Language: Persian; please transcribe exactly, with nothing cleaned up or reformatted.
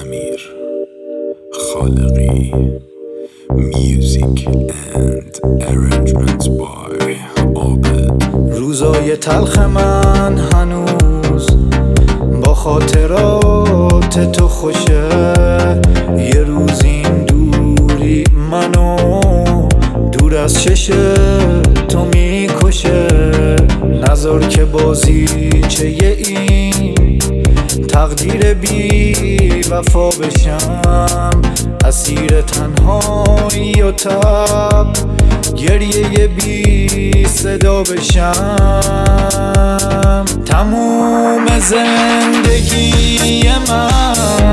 امیر خالقی. Music and arrangements by عابد. روزای تلخ من هنوز با خاطرات تو خوشه. یه روز این دوری منو دور از چش تو میکشه. نذار که بازی چه یه این تقدیر بی وفا بشم. اسیر تنهایی و تب گریه بی صدا بشم. تموم زندگی من